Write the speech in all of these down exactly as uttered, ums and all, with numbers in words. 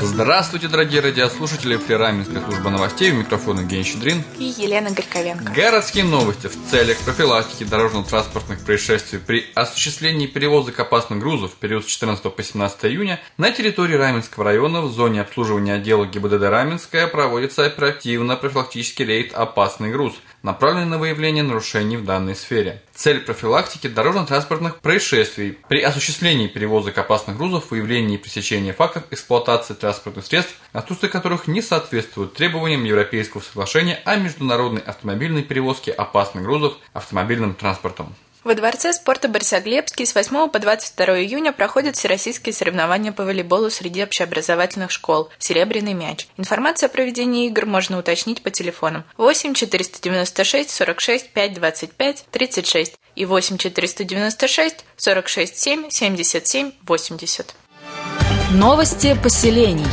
Здравствуйте, дорогие радиослушатели, в Раменская служба новостей, у микрофона Евгений Щедрин и Елена Горьковенко. Городские новости. В целях профилактики дорожно-транспортных происшествий при осуществлении перевозок опасных грузов в период с четырнадцатого по семнадцатое июня на территории Раменского района в зоне обслуживания отдела ГИБДД Раменская проводится оперативно-профилактический рейд «Опасный груз», направленный на выявление нарушений в данной сфере. Цель профилактики дорожно-транспортных происшествий при осуществлении перевозок опасных грузов, выявлении и пресечении фактов эксплуатации транспортных средств, отсутствие которых не соответствует требованиям Европейского соглашения о международной автомобильной перевозке опасных грузов автомобильным транспортом. Во Дворце спорта Борисоглебский с восьмого по двадцать второе июня проходят всероссийские соревнования по волейболу среди общеобразовательных школ «Серебряный мяч». Информацию о проведении игр можно уточнить по телефонам восемь четыреста девяносто шесть сорок шесть пять двадцать пять тридцать шесть и восемь четыреста девяносто шесть сорок шесть семь семьдесят семь восемьдесят. Новости поселений.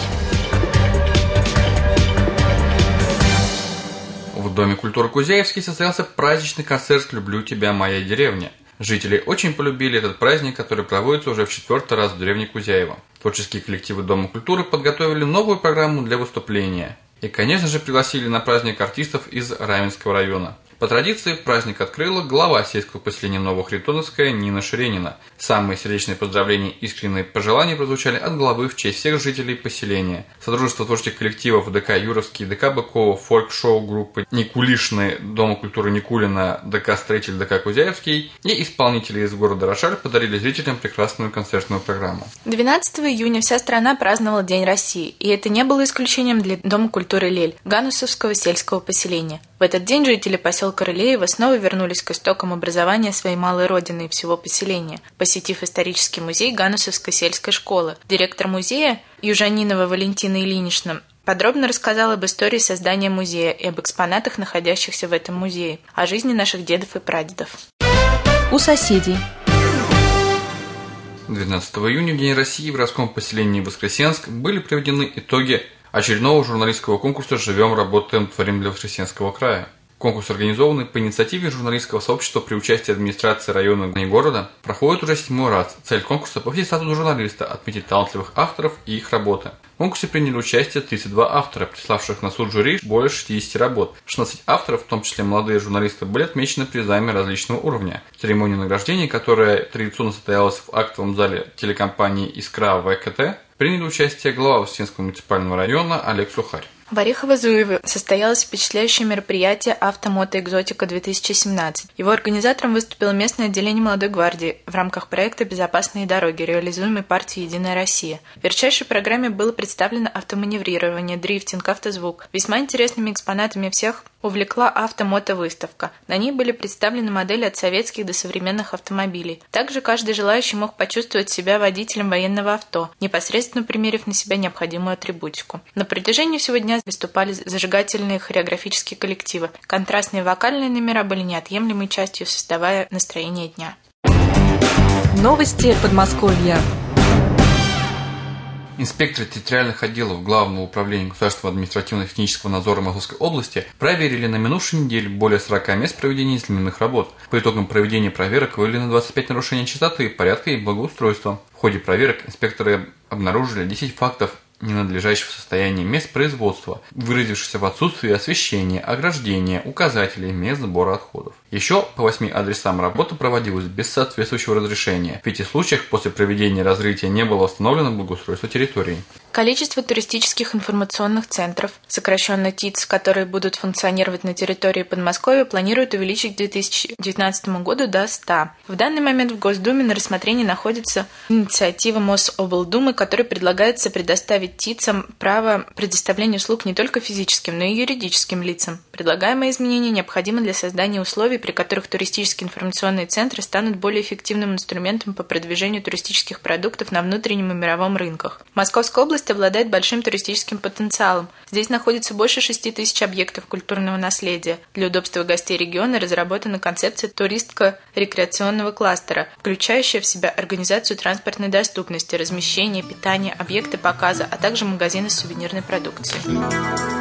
В Доме культуры Кузяевский состоялся праздничный концерт «Люблю тебя, моя деревня». Жители очень полюбили этот праздник, который проводится уже в четвертый раз в деревне Кузяево. Творческие коллективы Дома культуры подготовили новую программу для выступления. И, конечно же, пригласили на праздник артистов из Раменского района. По традиции праздник открыла глава сельского поселения Новохритоновская Нина Ширенина. Самые сердечные поздравления и искренние пожелания прозвучали от главы в честь всех жителей поселения. Содружество творческих коллективов ДК Юровский, ДК Быкова, фольк-шоу группы Никулишны, Дома культуры Никулина, ДК Строитель, ДК Кузяевский и исполнители из города Рошаль подарили зрителям прекрасную концертную программу. двенадцатого июня вся страна праздновала День России, и это не было исключением для Дома культуры Лель, Ганусовского сельского поселения. В этот день жители поселка Рылеево снова вернулись к истокам образования своей малой родины и всего поселения, посетив исторический музей Ганусовской сельской школы. Директор музея Южанинова Валентина Ильинична подробно рассказала об истории создания музея и об экспонатах, находящихся в этом музее, о жизни наших дедов и прадедов. У соседей. двенадцатого июня, в День России, в городском поселении Воскресенск были проведены итоги очередного журналистского конкурса «Живем, работаем, творим для Воскресенского края». Конкурс, организованный по инициативе журналистского сообщества при участии администрации района и города, проходит уже седьмой раз. Цель конкурса – повысить статус журналиста, отметить талантливых авторов и их работы. В конкурсе приняли участие тридцать два автора, приславших на суд жюри более шестидесяти работ. шестнадцать авторов, в том числе молодые журналисты, были отмечены призами различного уровня. Церемония награждения, которая традиционно состоялась в актовом зале телекомпании «Искра» ВКТ, приняли участие глава Воскресенского муниципального района Олег Сухарь. В Орехово-Зуеве состоялось впечатляющее мероприятие «Авто-мото-экзотика-две тысячи семнадцать». Его организатором выступило местное отделение молодой гвардии в рамках проекта «Безопасные дороги», реализуемой партией «Единая Россия». В ярчайшей программе было представлено автоманеврирование, дрифтинг, автозвук. Весьма интересными экспонатами всех увлекла авто-мото-выставка. На ней были представлены модели от советских до современных автомобилей. Также каждый желающий мог почувствовать себя водителем военного авто, непосредственно примерив на себя необходимую атрибутику. На протяжении всего дня выступали зажигательные хореографические коллективы. Контрастные вокальные номера были неотъемлемой частью, создавая настроение дня. Новости Подмосковья. Инспекторы территориальных отделов Главного управления государственного административно-технического надзора Московской области проверили на минувшей неделе более сорока мест проведения земляных работ. По итогам проведения проверок выявлено двадцать пять нарушений чистоты, порядка и благоустройства. В ходе проверок инспекторы обнаружили десять фактов ненадлежащего состояния мест производства, выразившихся в отсутствии освещения, ограждения, указателей мест сбора отходов. Еще по восьми адресам работа проводилась без соответствующего разрешения. В пяти случаях после проведения разрытия не было восстановлено благоустройство территории. Количество туристических информационных центров, сокращенно ТИЦ, которые будут функционировать на территории Подмосковья, планируют увеличить к две тысячи девятнадцатому году до ста. В данный момент в Госдуме на рассмотрении находится инициатива Мособлдумы, которой предлагается предоставить ТИЦам право предоставления услуг не только физическим, но и юридическим лицам. Предлагаемые изменения необходимы для создания условий, при которых туристические информационные центры станут более эффективным инструментом по продвижению туристических продуктов на внутреннем и мировом рынках. Московская область обладает большим туристическим потенциалом. Здесь находится больше шести тысяч объектов культурного наследия. Для удобства гостей региона разработана концепция туристско-рекреационного кластера, включающая в себя организацию транспортной доступности, размещение, питание, объекты показа, а также магазины с сувенирной продукцией.